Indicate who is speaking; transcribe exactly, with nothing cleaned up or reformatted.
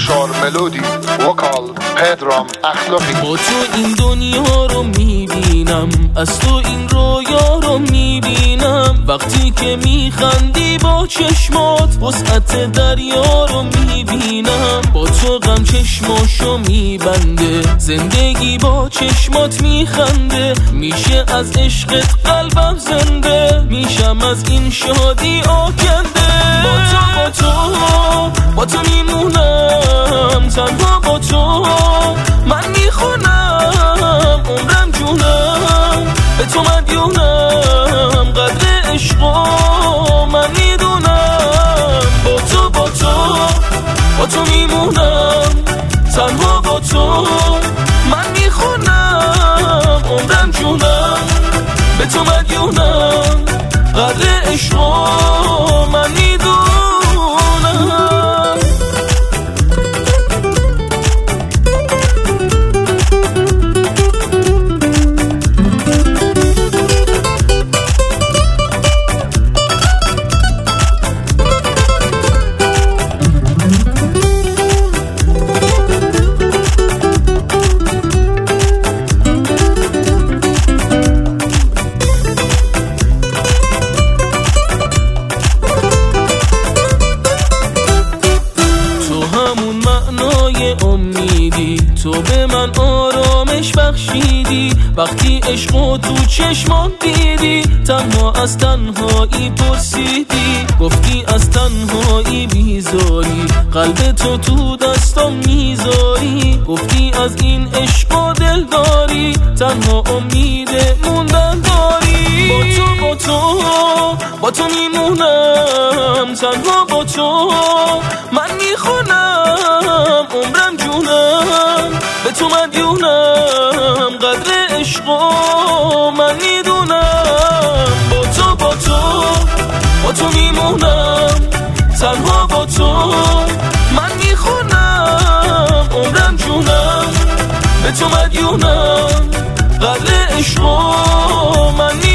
Speaker 1: انتشار ملودی وکال پدرام اخلاقی.
Speaker 2: با تو این دنیا رو میبینم، از تو این رویا رو میبینم، وقتی که میخندی با چشمات وسعت دریا رو میبینم. با تو غم چشماشو میبنده، زندگی با چشمات میخنده، میشه از عشقت قلبم زنده، میشم از این شادی آکنده. با تو با تو با تو میمونم، تنها با تو من میخونم، عمرم جونم به تو مدیونم، قدر عشقو من میدونم. با تو با تو با تو میمونم، تنها با تو من میخونم، عمرم جونم به تو مدیونم، قدر عشقو من میدونم. امیدی تو به من آرامش بخشیدی، وقتی عشقو تو چشمات دیدی، تنها از تنهایی پرسیدی، گفتی از تنهایی بیزاری، قلب تو تو دستم میذاری، گفتی از این عشقو دل داری، تنها امید موندن داری. با تو با تو با تو میمونم، تنها با تو من میخونم، عمرم جونم به تو مدیونم، قدر عشقو من میدونم. با تو با تو با تو میمونم، تنها با تو من میخونم، عمرم جونم به تو مدیونم، قدر عشقو من